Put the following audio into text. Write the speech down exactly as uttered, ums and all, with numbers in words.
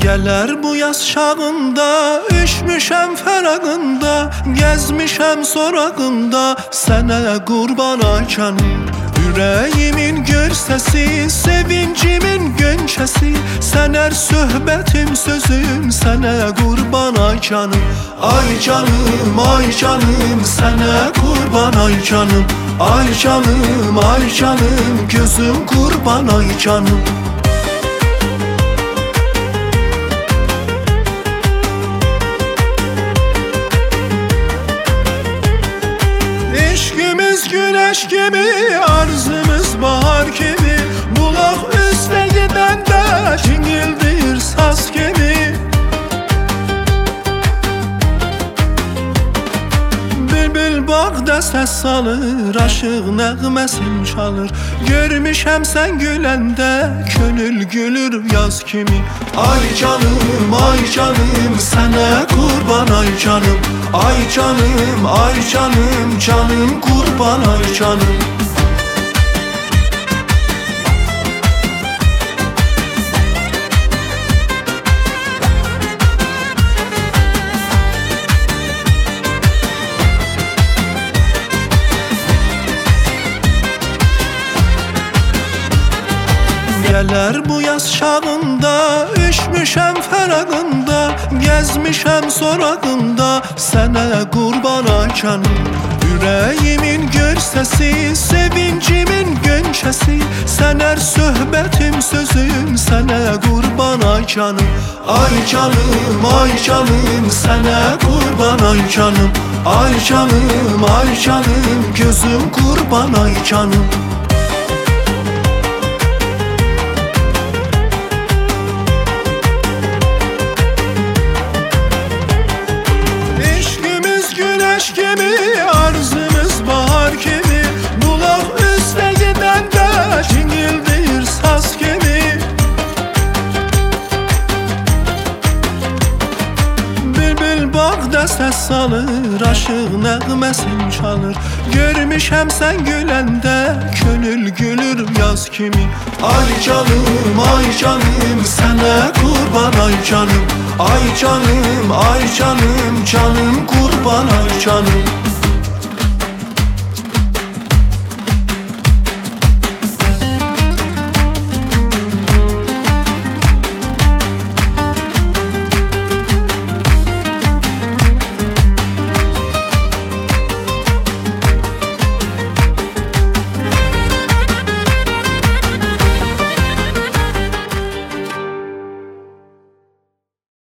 Gələr bu yaz şağında, üşmüşəm fərağında, gəzmişəm sorağında, sənə qurban ay canım. Ürəyimin gör səsi, sevincimin gönçəsi, sənər söhbətim sözüm, sənə qurban ay canım. Ay canım, ay canım, sənə qurban ay canım. Ay canım, ay canım, gözüm qurban ay canım. Güneş gibi, arzımız bahar gibi, bulaq üstə gedəndə cingildir saz gibi. Bülbül bağda səs salır, aşıq nəğməsin çalır. Görmüşəm sən güləndə, könül gülür yaz kimi. Ay canım, ay canım, sənə qurban ay canım. Ay canım, ay canım, canım qurban ay canım. Gələr bu yaz şağında, üşmüşəm fərağında, gəzmişəm sorağında, sənə qurban ay canım. Ürəyimin gör səsi, sevincimin gönçəsi, sənər söhbətim sözüm, sənə qurban ay canım. Ay canım, ay canım, sənə qurban ay canım. Ay canım, ay canım, gözüm qurban ay canım. Güneş gibi, arzımız bahar gibi, bulaq üstə gedəndə cingildir saz gibi. Bülbül bağda səs salır, aşıq nəğməsin çalır. Görmüşəm sən güləndə, könül gülür yaz kimi. Ay canım, ay canım, sənə qurban ay canım. Ay canım, ay canım, canım qurban ay canım.